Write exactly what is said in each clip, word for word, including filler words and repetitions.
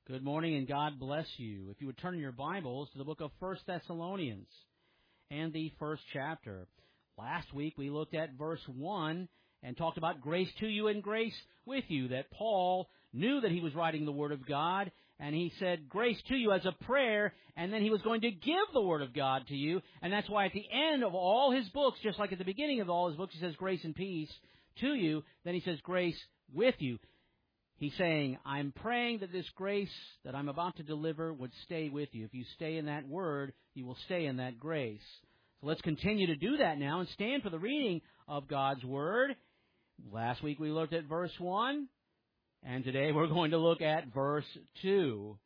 Good morning and God bless you. If you would turn your Bibles to the book of First Thessalonians and the first chapter. Last week we looked at verse one and talked about grace to you and grace with you, that Paul knew that he was writing the Word of God, and he said grace to you as a prayer, and then he was going to give the Word of God to you, and that's why at the end of all his books, just like at the beginning of all his books, he says grace and peace to you, then he says grace with you. He's saying, I'm praying that this grace that I'm about to deliver would stay with you. If you stay in that word, you will stay in that grace. So let's continue to do that now and stand for the reading of God's word. Last week we looked at verse one, and today we're going to look at verse two.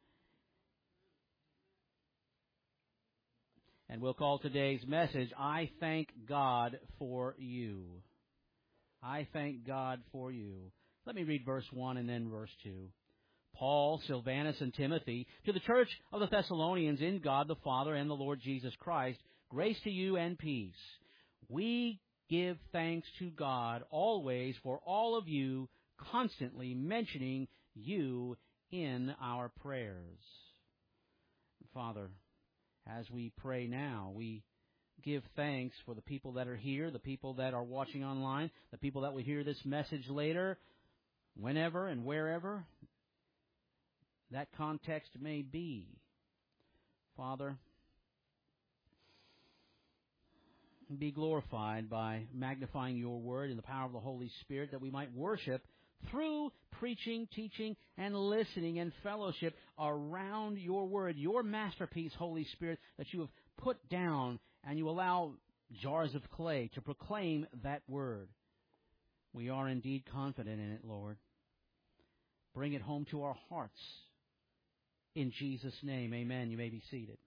And we'll call today's message, I thank God for you. I thank God for you. Let me read verse one and then verse two. Paul, Silvanus, and Timothy, to the church of the Thessalonians in God the Father and the Lord Jesus Christ, grace to you and peace. We give thanks to God always for all of you, constantly mentioning you in our prayers. Father, as we pray now, we give thanks for the people that are here, the people that are watching online, the people that will hear this message later, whenever and wherever that context may be. Father, be glorified by magnifying your word in the power of the Holy Spirit, that we might worship through preaching, teaching, and listening and fellowship around your word, your masterpiece, Holy Spirit, that you have put down, and you allow jars of clay to proclaim that word. We are indeed confident in it, Lord. Bring it home to our hearts. In Jesus' name, amen. You may be seated.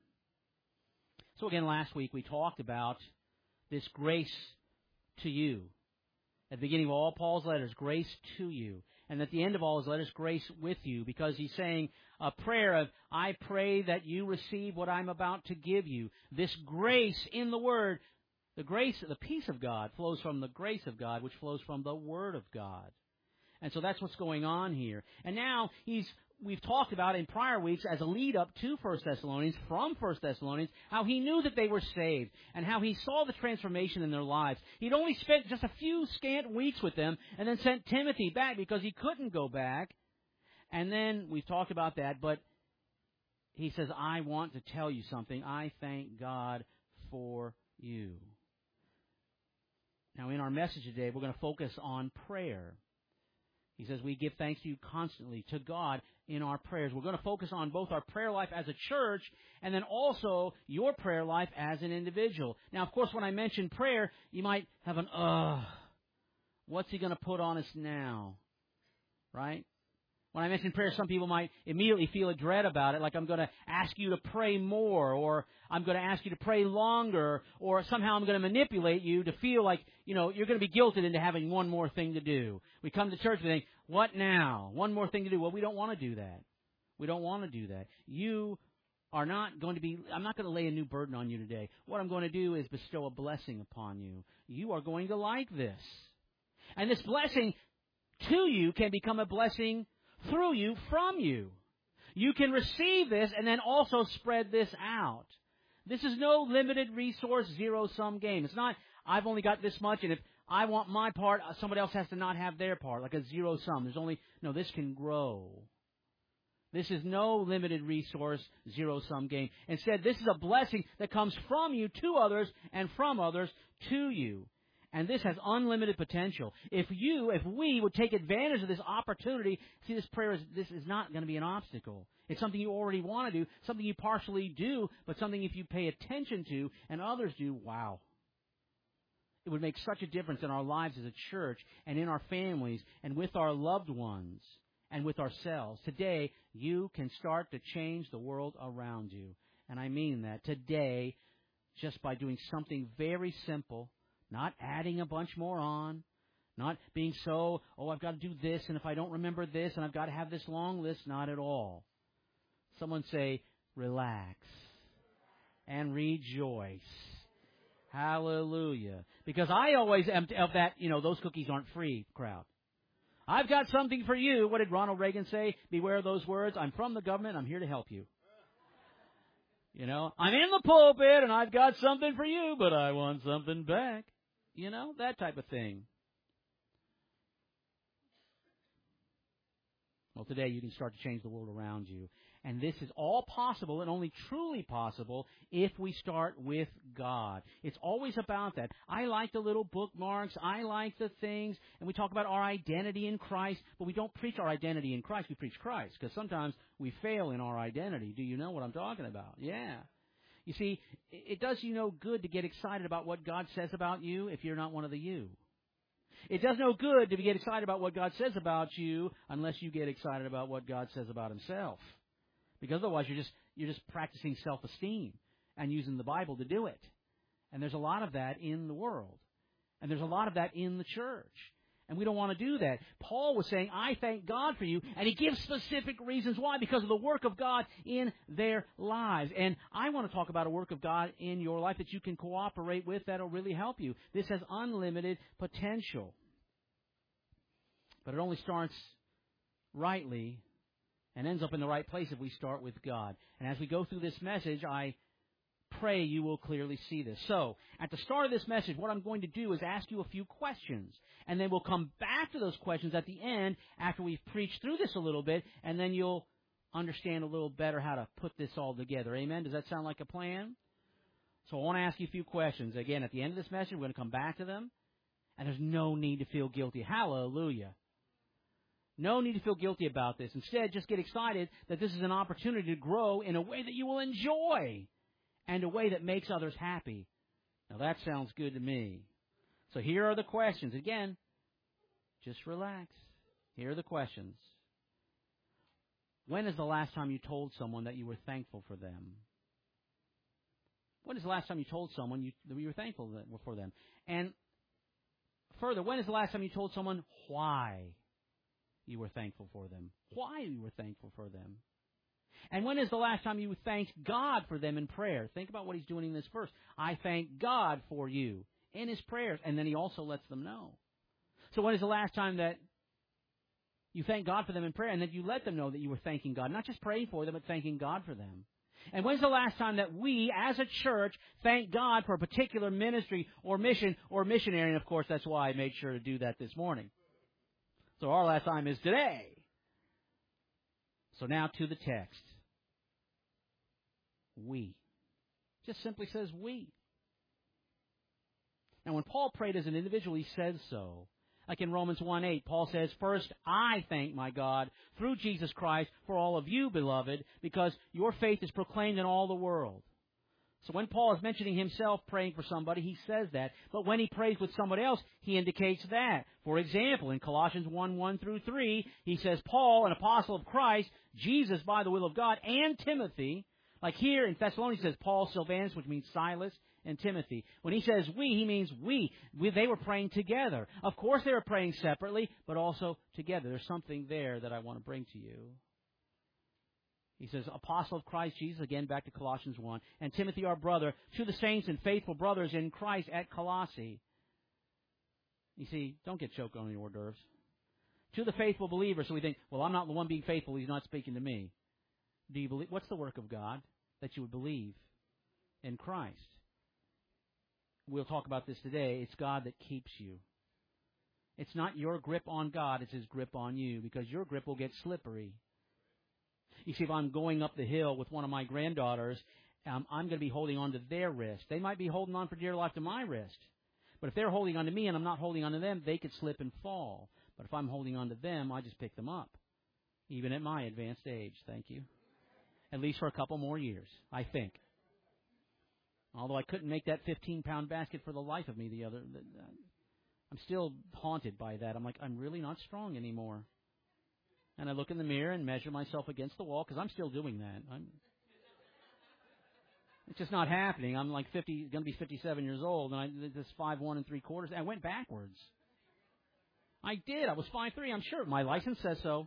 So again, last week we talked about this grace to you. At the beginning of all Paul's letters, grace to you. And at the end of all his letters, grace with you. Because he's saying a prayer of, I pray that you receive what I'm about to give you. This grace in the Word, the grace, the peace of God flows from the grace of God, which flows from the Word of God. And so that's what's going on here. And now he's we've talked about in prior weeks as a lead-up to First Thessalonians, from First Thessalonians, how he knew that they were saved and how he saw the transformation in their lives. He'd only spent just a few scant weeks with them and then sent Timothy back because he couldn't go back. And then we've talked about that, but he says, I want to tell you something. I thank God for you. Now, in our message today, we're going to focus on prayer. He says we give thanks to you constantly, to God, in our prayers. We're going to focus on both our prayer life as a church and then also your prayer life as an individual. Now, of course, when I mention prayer, you might have an, ugh, what's he going to put on us now? Right? When I mention prayer, some people might immediately feel a dread about it, like I'm going to ask you to pray more, or I'm going to ask you to pray longer, or somehow I'm going to manipulate you to feel like, you know, you're going to be guilted into having one more thing to do. We come to church and think, what now? One more thing to do. Well, we don't want to do that. We don't want to do that. You are not going to be, I'm not going to lay a new burden on you today. What I'm going to do is bestow a blessing upon you. You are going to like this. And this blessing to you can become a blessing through you, from you. You can receive this and then also spread this out. This is no limited resource, zero-sum game. It's not, I've only got this much, and if I want my part, somebody else has to not have their part, like a zero-sum. There's only, no, this can grow. This is no limited resource, zero-sum game. Instead, this is a blessing that comes from you to others and from others to you. And this has unlimited potential. If you, if we would take advantage of this opportunity, see, this prayer is, this is not going to be an obstacle. It's something you already want to do, something you partially do, but something if you pay attention to and others do, wow. It would make such a difference in our lives as a church and in our families and with our loved ones and with ourselves. Today, you can start to change the world around you. And I mean that. Today, just by doing something very simple, not adding a bunch more on, not being so, oh, I've got to do this, and if I don't remember this, and I've got to have this long list, not at all. Someone say, relax and rejoice. Hallelujah. Because I always am of that, you know, those cookies aren't free crowd. I've got something for you. What did Ronald Reagan say? Beware of those words. I'm from the government. I'm here to help you. You know, I'm in the pulpit and I've got something for you, but I want something back. You know, that type of thing. Well, today you can start to change the world around you. And this is all possible and only truly possible if we start with God. It's always about that. I like the little bookmarks. I like the things. And we talk about our identity in Christ, but we don't preach our identity in Christ. We preach Christ because sometimes we fail in our identity. Do you know what I'm talking about? Yeah. You see, it does you no good to get excited about what God says about you if you're not one of the you. It does no good to get excited about what God says about you unless you get excited about what God says about Himself. Because otherwise you're just you're just practicing self-esteem and using the Bible to do it. And there's a lot of that in the world. And there's a lot of that in the church. And we don't want to do that. Paul was saying, I thank God for you. And he gives specific reasons why. Because of the work of God in their lives. And I want to talk about a work of God in your life that you can cooperate with that will really help you. This has unlimited potential. But it only starts rightly and ends up in the right place if we start with God. And as we go through this message, I pray you will clearly see this. So, at the start of this message, what I'm going to do is ask you a few questions. And then we'll come back to those questions at the end after we've preached through this a little bit, and then you'll understand a little better how to put this all together. Amen? Does that sound like a plan? So I want to ask you a few questions. Again, at the end of this message, we're going to come back to them. And there's no need to feel guilty. Hallelujah. No need to feel guilty about this. Instead, just get excited that this is an opportunity to grow in a way that you will enjoy and a way that makes others happy. Now, that sounds good to me. So here are the questions. Again, just relax. Here are the questions. When is the last time you told someone that you were thankful for them? When is the last time you told someone you, that you were thankful for them? And further, when is the last time you told someone why you were thankful for them? Why you were thankful for them? And when is the last time you thanked God for them in prayer? Think about what he's doing in this verse. I thank God for you in his prayers. And then he also lets them know. So when is the last time that you thank God for them in prayer and that you let them know that you were thanking God? Not just praying for them, but thanking God for them. And when's the last time that we, as a church, thank God for a particular ministry or mission or missionary? And, of course, that's why I made sure to do that this morning. So our last time is today. So now to the text. We. Just simply says we. Now, when Paul prayed as an individual, he says so. Like in Romans one eight, Paul says, First, I thank my God through Jesus Christ for all of you, beloved, because your faith is proclaimed in all the world. So when Paul is mentioning himself praying for somebody, he says that. But when he prays with somebody else, he indicates that. For example, in Colossians one, one through three, he says, Paul, an apostle of Christ, Jesus by the will of God, and Timothy. Like here in Thessalonians, he says Paul, Silvanus, which means Silas, and Timothy. When he says we, he means we. we. They were praying together. Of course they were praying separately, but also together. There's something there that I want to bring to you. He says, apostle of Christ Jesus, again back to Colossians one, and Timothy our brother, to the saints and faithful brothers in Christ at Colossae. You see, don't get choked on the hors d'oeuvres. To the faithful believers, so we think, well, I'm not the one being faithful, he's not speaking to me. Do you believe? What's the work of God? That you would believe in Christ. We'll talk about this today. It's God that keeps you. It's not your grip on God, it's His grip on you, because your grip will get slippery. You see, if I'm going up the hill with one of my granddaughters, um, I'm going to be holding on to their wrist. They might be holding on for dear life to my wrist. But if they're holding on to me and I'm not holding on to them, they could slip and fall. But if I'm holding on to them, I just pick them up. Even at my advanced age, thank you. At least for a couple more years, I think. Although I couldn't make that fifteen-pound basket for the life of me the other... I'm still haunted by that. I'm like, I'm really not strong anymore. And I look in the mirror and measure myself against the wall, because I'm still doing that. I'm, it's just not happening. I'm like fifty, going to be fifty-seven years old, and I did this five one and three quarters. And I went backwards. I did. I was five three. I'm sure. My license says so.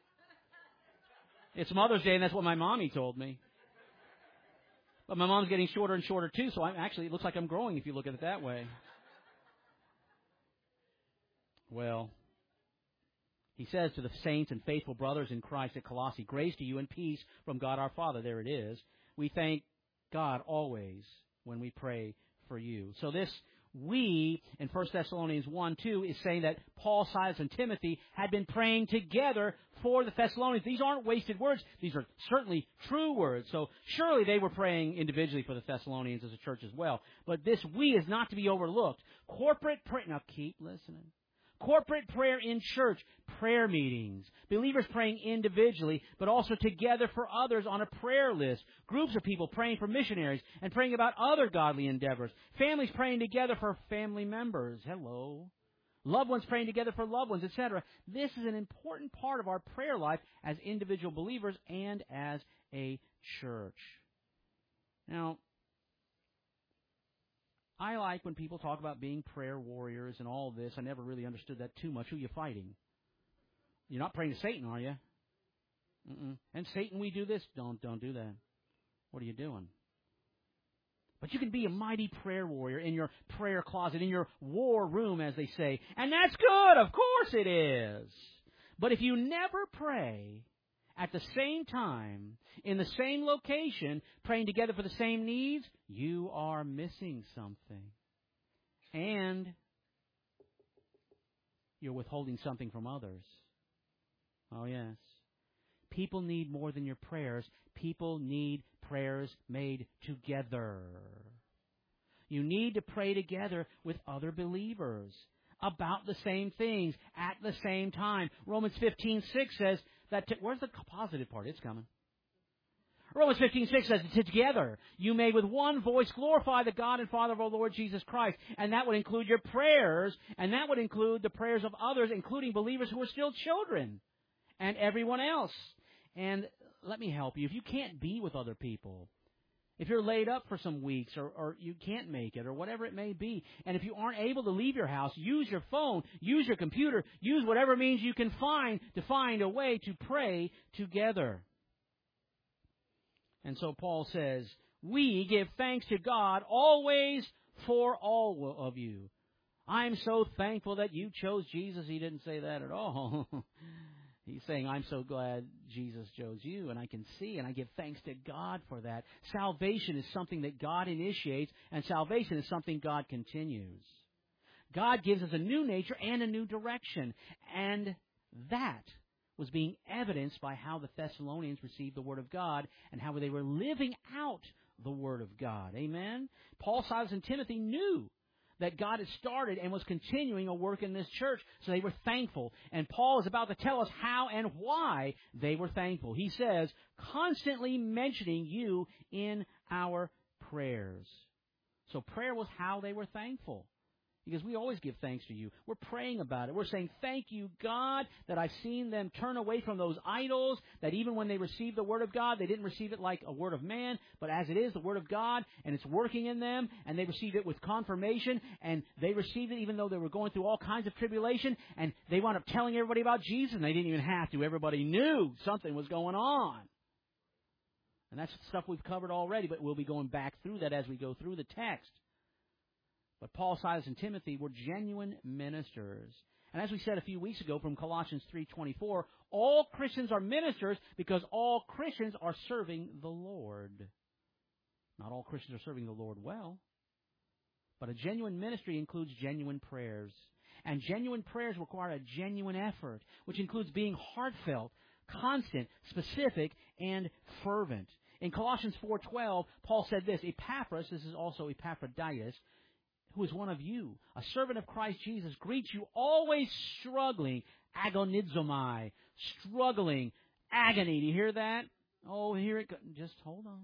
It's Mother's Day, and that's what my mommy told me. But my mom's getting shorter and shorter, too, so I'm actually, it looks like I'm growing if you look at it that way. Well, He says to the saints and faithful brothers in Christ at Colossae, grace to you and peace from God our Father. There it is. We thank God always when we pray for you. So this we in First Thessalonians one two is saying that Paul, Silas, and Timothy had been praying together for the Thessalonians. These aren't wasted words. These are certainly true words. So surely they were praying individually for the Thessalonians as a church as well. But this we is not to be overlooked. Corporate prayer. Now keep listening. Corporate prayer in church, prayer meetings, believers praying individually, but also together for others on a prayer list, groups of people praying for missionaries and praying about other godly endeavors, families praying together for family members, hello, loved ones praying together for loved ones, et cetera. This is an important part of our prayer life as individual believers and as a church. Now, I like when people talk about being prayer warriors and all this. I never really understood that too much. Who are you fighting? You're not praying to Satan, are you? Mm-mm. And Satan, we do this. Don't, don't do that. What are you doing? But you can be a mighty prayer warrior in your prayer closet, in your war room, as they say. And that's good. Of course it is. But if you never pray at the same time, in the same location, praying together for the same needs, you are missing something. And you're withholding something from others. Oh, yes. People need more than your prayers. People need prayers made together. You need to pray together with other believers about the same things at the same time. Romans fifteen six says that, t- where's the positive part? It's coming. Romans fifteen six says, together you may with one voice glorify the God and Father of our Lord Jesus Christ. And that would include your prayers, and that would include the prayers of others, including believers who are still children, and everyone else. And let me help you. If you can't be with other people, if you're laid up for some weeks, or, or you can't make it, or whatever it may be, and if you aren't able to leave your house, use your phone, use your computer, use whatever means you can find to find a way to pray together. And so Paul says, we give thanks to God always for all of you. I'm so thankful that you chose Jesus. He didn't say that at all. He's saying, I'm so glad Jesus chose you, and I can see, and I give thanks to God for that. Salvation is something that God initiates, and salvation is something God continues. God gives us a new nature and a new direction, and that was being evidenced by how the Thessalonians received the Word of God and how they were living out the Word of God. Amen? Paul, Silas, and Timothy knew that God had started and was continuing a work in this church, so they were thankful. And Paul is about to tell us how and why they were thankful. He says, constantly mentioning you in our prayers. So prayer was how they were thankful. Because we always give thanks to you. We're praying about it. We're saying, thank you, God, that I've seen them turn away from those idols, that even when they received the Word of God, they didn't receive it like a word of man, but as it is, the Word of God, and it's working in them, and they received it with confirmation, and they received it even though they were going through all kinds of tribulation, and they wound up telling everybody about Jesus, and they didn't even have to. Everybody knew something was going on. And that's stuff we've covered already, but we'll be going back through that as we go through the text. But Paul, Silas, and Timothy were genuine ministers. And as we said a few weeks ago from Colossians three twenty-four, all Christians are ministers because all Christians are serving the Lord. Not all Christians are serving the Lord well. But a genuine ministry includes genuine prayers. And genuine prayers require a genuine effort, which includes being heartfelt, constant, specific, and fervent. In Colossians four twelve, Paul said this, Epaphras, this is also Epaphroditus, who is one of you, a servant of Christ Jesus, greets you, always struggling, agonizomai, struggling, agony. Do you hear that? Oh, here it goes. Just hold on.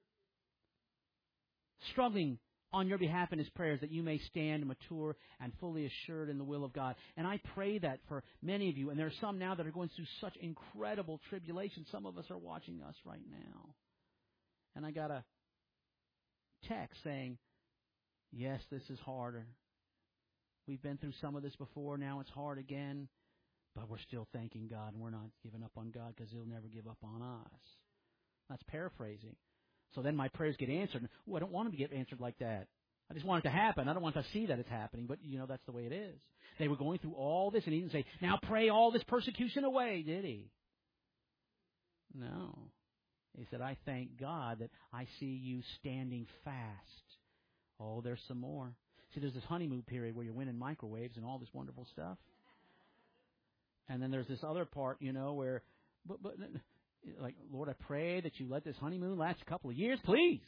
Struggling on your behalf in his prayers that you may stand mature and fully assured in the will of God. And I pray that for many of you, and there are some now that are going through such incredible tribulation. Some of us are watching us right now. And I got a text saying, yes, this is harder. We've been through some of this before. Now it's hard again. But we're still thanking God, and we're not giving up on God because He'll never give up on us. That's paraphrasing. So then my prayers get answered. Oh, I don't want them to get answered like that. I just want it to happen. I don't want to see that it's happening, but, you know, that's the way it is. They were going through all this, and he didn't say, now pray all this persecution away, did he? No. He said, I thank God that I see you standing fast. Oh, there's some more. See, there's this honeymoon period where you're winning microwaves and all this wonderful stuff. And then there's this other part, you know, where, but, but like, Lord, I pray that you let this honeymoon last a couple of years, please.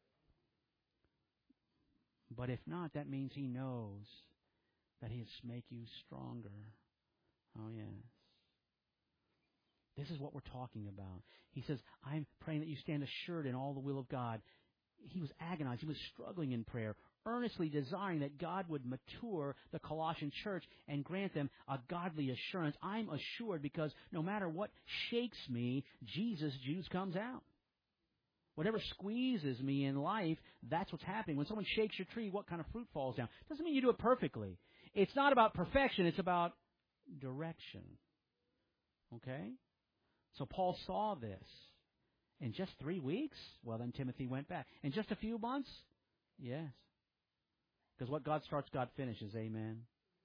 But if not, that means he knows that he has to make you stronger. Oh, yes. This is what we're talking about. He says, I'm praying that you stand assured in all the will of God. He was agonized. He was struggling in prayer, earnestly desiring that God would mature the Colossian church and grant them a godly assurance. I'm assured because no matter what shakes me, Jesus juice comes out. Whatever squeezes me in life, that's what's happening. When someone shakes your tree, what kind of fruit falls down? Doesn't mean you do it perfectly. It's not about perfection. It's about direction. Okay? So Paul saw this. In just three weeks? Well, then Timothy went back. In just a few months? Yes. Because what God starts, God finishes. Amen.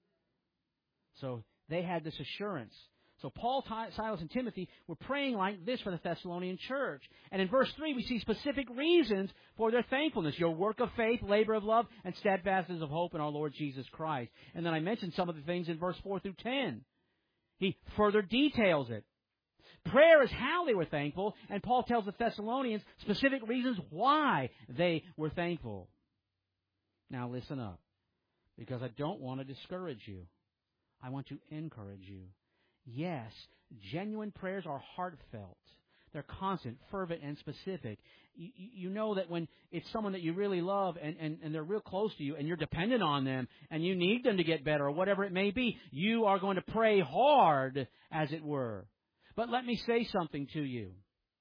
So they had this assurance. So Paul, Silas, and Timothy were praying like this for the Thessalonian church. And in verse three, we see specific reasons for their thankfulness. Your work of faith, labor of love, and steadfastness of hope in our Lord Jesus Christ. And then I mentioned some of the things in verse four through ten. He further details it. Prayer is how they were thankful, and Paul tells the Thessalonians specific reasons why they were thankful. Now listen up, because I don't want to discourage you. I want to encourage you. Yes, genuine prayers are heartfelt. They're constant, fervent, and specific. You, you know that when it's someone that you really love and, and, and they're real close to you and you're dependent on them and you need them to get better or whatever it may be, you are going to pray hard, as it were. But let me say something to you.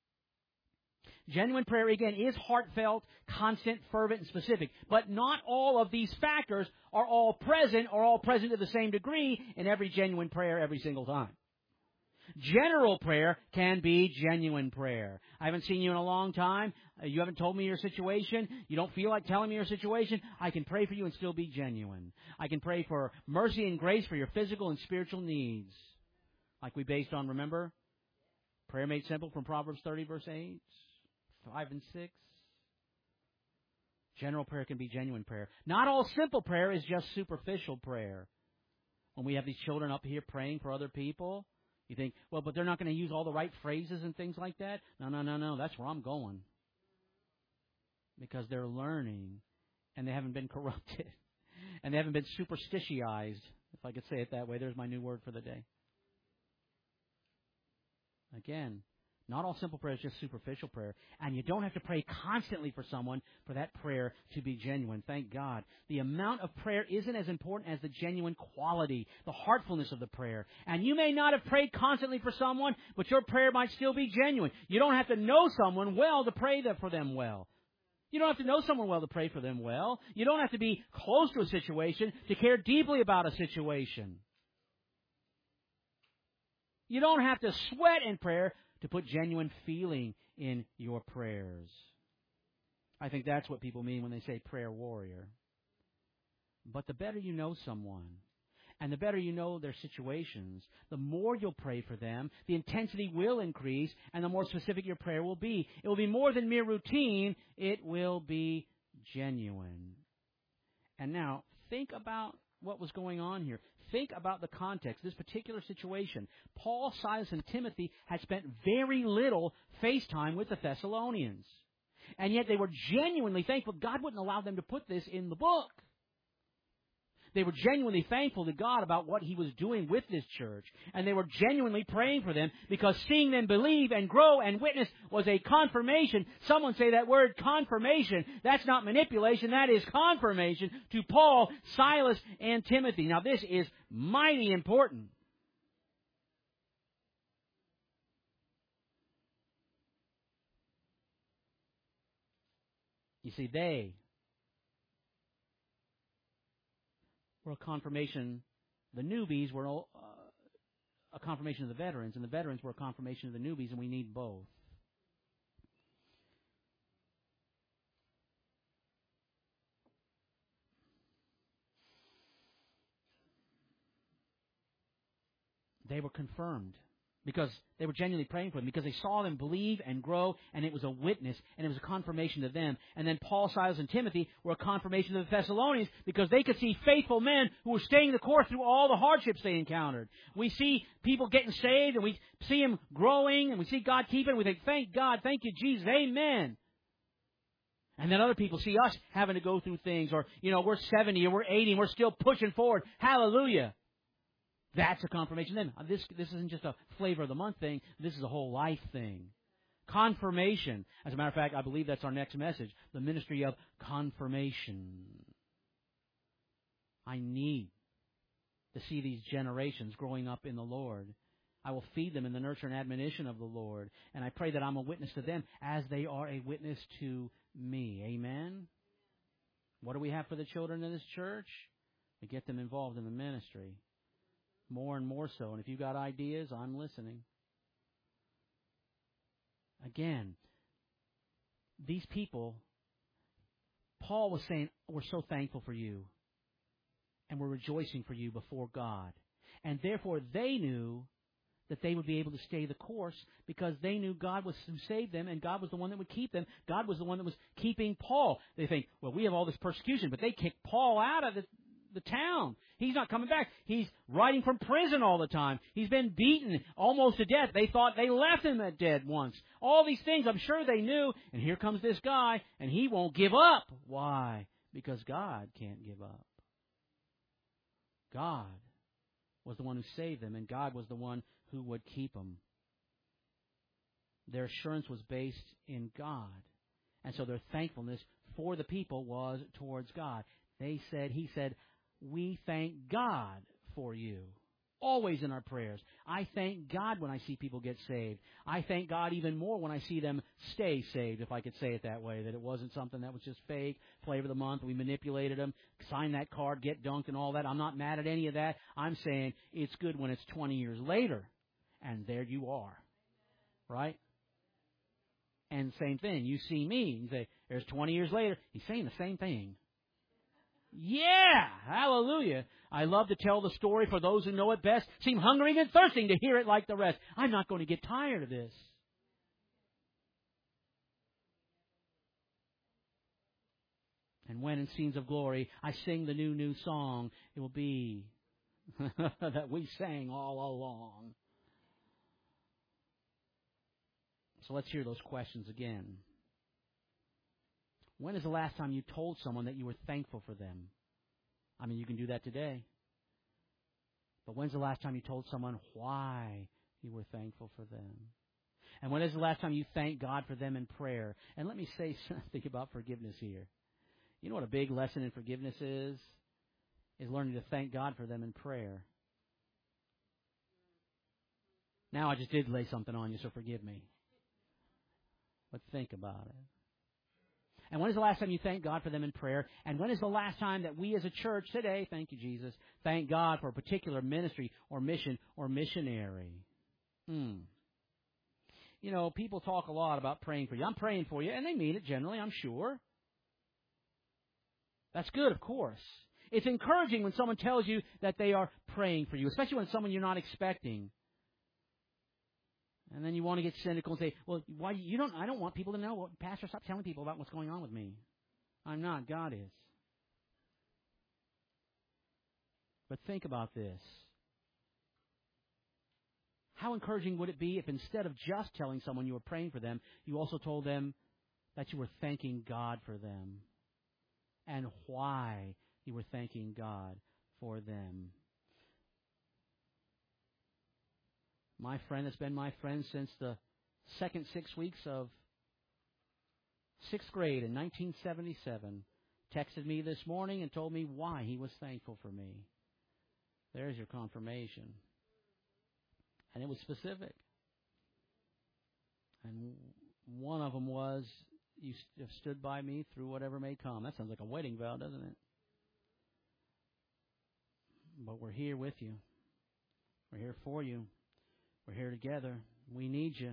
Genuine prayer, again, is heartfelt, constant, fervent, and specific. But not all of these factors are all present or all present to the same degree in every genuine prayer every single time. General prayer can be genuine prayer. I haven't seen you in a long time. You haven't told me your situation. You don't feel like telling me your situation. I can pray for you and still be genuine. I can pray for mercy and grace for your physical and spiritual needs. Like we based on, remember? Prayer made simple from Proverbs thirty, verse eight, five and six. General prayer can be genuine prayer. Not all simple prayer is just superficial prayer. When we have these children up here praying for other people, you think, well, but they're not going to use all the right phrases and things like that. No, no, no, no. That's where I'm going. Because they're learning, and they haven't been corrupted, and they haven't been superstitioized, if I could say it that way. There's my new word for the day. Again, not all simple prayer is just superficial prayer. And you don't have to pray constantly for someone for that prayer to be genuine. Thank God. The amount of prayer isn't as important as the genuine quality, the heartfulness of the prayer. And you may not have prayed constantly for someone, but your prayer might still be genuine. You don't have to know someone well to pray for them well. You don't have to know someone well to pray for them well. You don't have to be close to a situation to care deeply about a situation. You don't have to sweat in prayer to put genuine feeling in your prayers. I think that's what people mean when they say prayer warrior. But the better you know someone, and the better you know their situations, the more you'll pray for them, the intensity will increase, and the more specific your prayer will be. It will be more than mere routine. It will be genuine. And now, think about what was going on here. Think about the context, this particular situation. Paul, Silas, and Timothy had spent very little face time with the Thessalonians. And yet they were genuinely thankful. God wouldn't allow them to put this in the book. They were genuinely thankful to God about what He was doing with this church. And they were genuinely praying for them because seeing them believe and grow and witness was a confirmation. Someone say that word, confirmation. That's not manipulation. That is confirmation to Paul, Silas, and Timothy. Now this is mighty important. You see, they were a confirmation. The newbies were uh, a confirmation of the veterans, and the veterans were a confirmation of the newbies, and we need both. they were confirmed because they were genuinely praying for them, because they saw them believe and grow, and it was a witness, and it was a confirmation to them. And then Paul, Silas, and Timothy were a confirmation to the Thessalonians because they could see faithful men who were staying the course through all the hardships they encountered. We see people getting saved, and we see them growing, and we see God keeping, and we think, thank God, thank you, Jesus, amen. And then other people see us having to go through things, or, you know, we're seventy or we're eighty and we're still pushing forward. Hallelujah. That's a confirmation. Then this this isn't just a flavor of the month thing. This is a whole life thing. Confirmation. As a matter of fact, I believe that's our next message. The ministry of confirmation. I need to see these generations growing up in the Lord. I will feed them in the nurture and admonition of the Lord. And I pray that I'm a witness to them as they are a witness to me. Amen? What do we have for the children in this church? We get them involved in the ministry. More and more so. And if you've got ideas, I'm listening. Again, these people, Paul was saying, we're so thankful for you. And we're rejoicing for you before God. And therefore they knew that they would be able to stay the course because they knew God was who saved them, and God was the one that would keep them. God was the one that was keeping Paul. They think, well, we have all this persecution, but they kicked Paul out of the the town. He's not coming back. He's writing from prison all the time. He's been beaten almost to death. They thought they left him at dead once. All these things I'm sure they knew. And here comes this guy, and he won't give up. Why? Because God can't give up. God was the one who saved them, and God was the one who would keep them. Their assurance was based in God. And so their thankfulness for the people was towards God. They said, he said, we thank God for you. Always in our prayers. I thank God when I see people get saved. I thank God even more when I see them stay saved, if I could say it that way, that it wasn't something that was just fake, flavor of the month, we manipulated them, sign that card, get dunked and all that. I'm not mad at any of that. I'm saying it's good when it's twenty years later, and there you are. Right? And same thing. You see me, you say, there's twenty years later, he's saying the same thing. Yeah! Hallelujah! I love to tell the story for those who know it best, seem hungering and thirsting to hear it like the rest. I'm not going to get tired of this. And when in scenes of glory I sing the new, new song, it will be that we sang all along. So let's hear those questions again. When is the last time you told someone that you were thankful for them? I mean, you can do that today. But when's the last time you told someone why you were thankful for them? And when is the last time you thanked God for them in prayer? And let me say something about forgiveness here. You know what a big lesson in forgiveness is? Is learning to thank God for them in prayer. Now I just did lay something on you, so forgive me. But think about it. And when is the last time you thanked God for them in prayer? And when is the last time that we as a church today, thank you, Jesus, thank God for a particular ministry or mission or missionary? Hmm. You know, people talk a lot about praying for you. I'm praying for you, and they mean it generally, I'm sure. That's good, of course. It's encouraging when someone tells you that they are praying for you, especially when it's someone you're not expecting. And then you want to get cynical and say, well, why you don't? I don't want people to know. Well, Pastor, stop telling people about what's going on with me. I'm not. God is. But think about this. How encouraging would it be if instead of just telling someone you were praying for them, you also told them that you were thanking God for them and why you were thanking God for them? My friend has been my friend since the second six weeks of sixth grade in nineteen seventy-seven. Texted me this morning and told me why he was thankful for me. There's your confirmation. And it was specific. And one of them was, you have stood by me through whatever may come. That sounds like a wedding vow, doesn't it? But we're here with you. We're here for you. We're here together. We need you.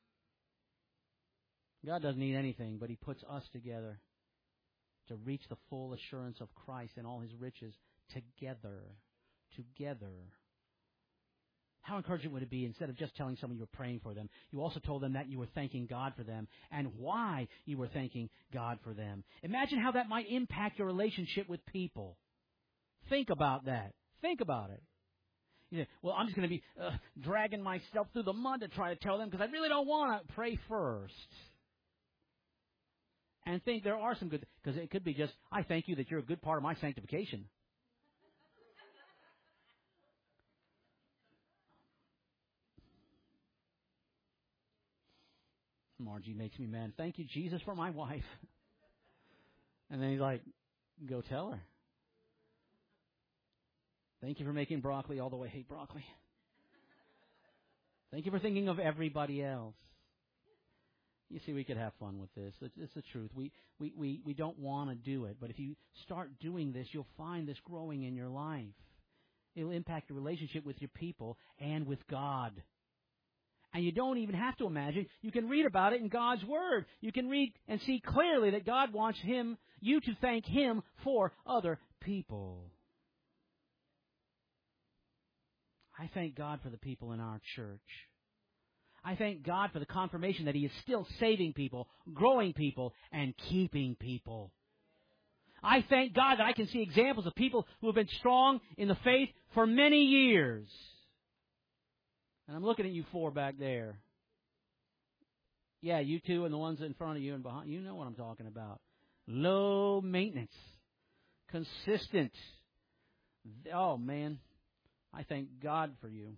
God doesn't need anything, but He puts us together to reach the full assurance of Christ and all His riches together. Together. How encouraging would it be, instead of just telling someone you were praying for them, you also told them that you were thanking God for them and why you were thanking God for them. Imagine how that might impact your relationship with people. Think about that. Think about it. You say, well, I'm just going to be uh, dragging myself through the mud to try to tell them because I really don't want to. Pray first. And think there are some good, because it could be just, I thank you that you're a good part of my sanctification. Margie makes me mad. Thank you, Jesus, for my wife. And then he's like, go tell her. Thank you for making broccoli, although I hate broccoli. Thank you for thinking of everybody else. You see, we could have fun with this. It's, it's the truth. We, we, we, we don't want to do it. But if you start doing this, you'll find this growing in your life. It'll impact your relationship with your people and with God. And you don't even have to imagine. You can read about it in God's Word. You can read and see clearly that God wants him, you to thank Him for other people. I thank God for the people in our church. I thank God for the confirmation that He is still saving people, growing people, and keeping people. I thank God that I can see examples of people who have been strong in the faith for many years. And I'm looking at you four back there. Yeah, you two and the ones in front of you and behind. You know what I'm talking about. Low maintenance. Consistent. Oh, man. I thank God for you.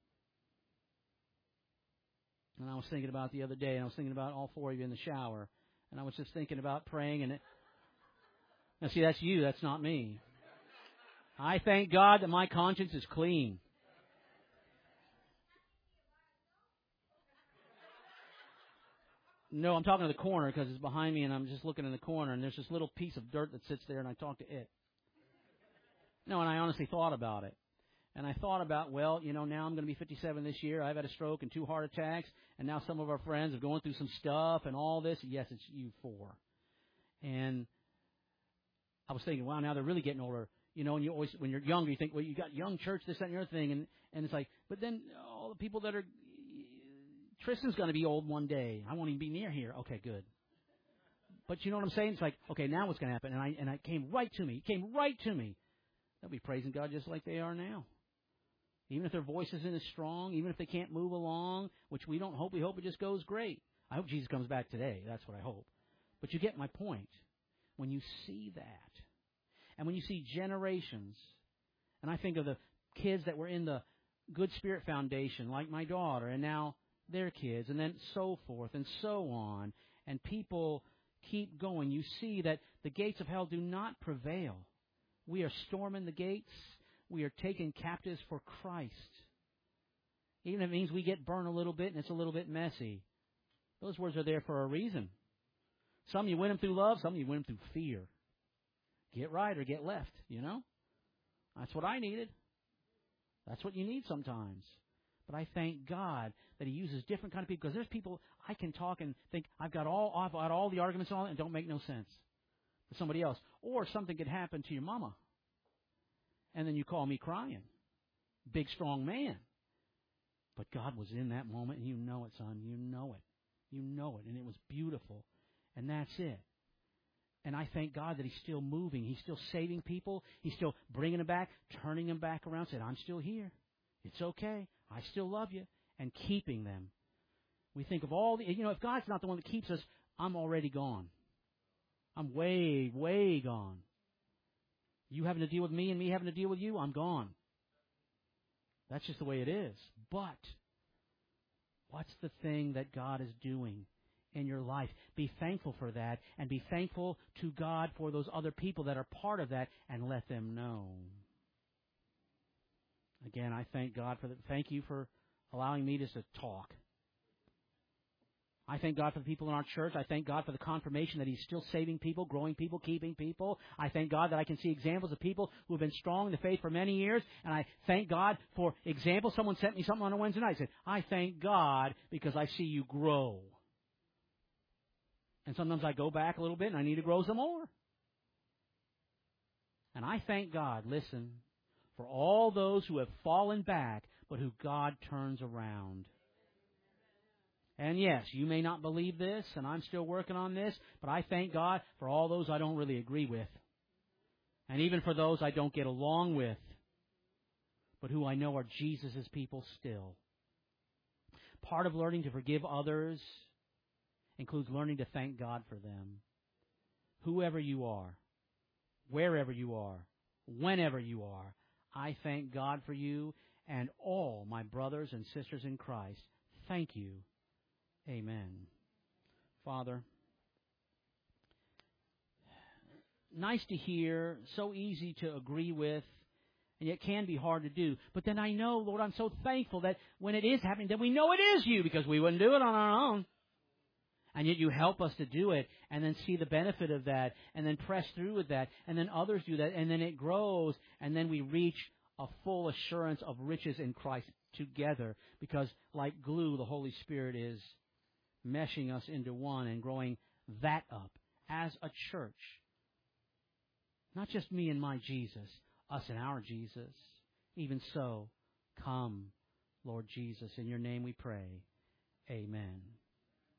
And I was thinking about the other day, and I was thinking about all four of you in the shower. And I was just thinking about praying. And it, now, see, that's you. That's not me. I thank God that my conscience is clean. No, I'm talking to the corner because it's behind me, and I'm just looking in the corner, and there's this little piece of dirt that sits there, and I talk to it. No, and I honestly thought about it. And I thought about, well, you know, now I'm going to be fifty-seven this year. I've had a stroke and two heart attacks, and now some of our friends are going through some stuff and all this. Yes, it's you four. And I was thinking, wow, now they're really getting older. You know, and you always, when you're younger, you think, well, you got young church, this, that, and the other thing. And, and it's like, but then all the people that are, Tristan's going to be old one day. I won't even be near here. Okay, good. But you know what I'm saying? It's like, okay, now what's going to happen? And I and it came right to me. It came right to me. They'll be praising God just like they are now. Even if their voice isn't as strong, even if they can't move along, which we don't hope. We hope it just goes great. I hope Jesus comes back today. That's what I hope. But you get my point. When you see that, and when you see generations, and I think of the kids that were in the Good Spirit Foundation, like my daughter, and now their kids, and then so forth and so on, and people keep going. You see that the gates of hell do not prevail. We are storming the gates. We are taking captives for Christ. Even if it means we get burned a little bit and it's a little bit messy. Those words are there for a reason. Some you win them through love, some you win them through fear. Get right or get left, you know? That's what I needed. That's what you need sometimes. But I thank God that He uses different kind of people, because there's people I can talk and think I've got all I've got all the arguments on and don't make no sense to somebody else. Or something could happen to your mama, and then you call me crying, big strong man. But God was in that moment, and you know it, son. You know it. You know it, and it was beautiful, and that's it. And I thank God that He's still moving. He's still saving people. He's still bringing them back, turning them back around, saying, I'm still here. It's okay. I still love you, and keeping them. We think of all the, you know, if God's not the one that keeps us, I'm already gone. I'm way, way gone. You having to deal with me and me having to deal with you, I'm gone. That's just the way it is. But what's the thing that God is doing in your life? Be thankful for that, and be thankful to God for those other people that are part of that, and let them know. Again, I thank God for that. Thank you for allowing me just to talk. I thank God for the people in our church. I thank God for the confirmation that He's still saving people, growing people, keeping people. I thank God that I can see examples of people who have been strong in the faith for many years. And I thank God for examples. Someone sent me something on a Wednesday night. Said, I thank God because I see you grow. And sometimes I go back a little bit and I need to grow some more. And I thank God, listen, for all those who have fallen back, but who God turns around. And yes, you may not believe this, and I'm still working on this, but I thank God for all those I don't really agree with. And even for those I don't get along with, but who I know are Jesus' people still. Part of learning to forgive others includes learning to thank God for them. Whoever you are, wherever you are, whenever you are, I thank God for you and all my brothers and sisters in Christ. Thank you. Amen. Father, nice to hear, so easy to agree with, and yet can be hard to do. But then I know, Lord, I'm so thankful that when it is happening, that we know it is you, because we wouldn't do it on our own. And yet you help us to do it, and then see the benefit of that, and then press through with that, and then others do that, and then it grows, and then we reach a full assurance of riches in Christ together, because like glue, the Holy Spirit is meshing us into one and growing that up as a church. Not just me and my Jesus, us and our Jesus. Even so, come, Lord Jesus. In your name we pray. Amen.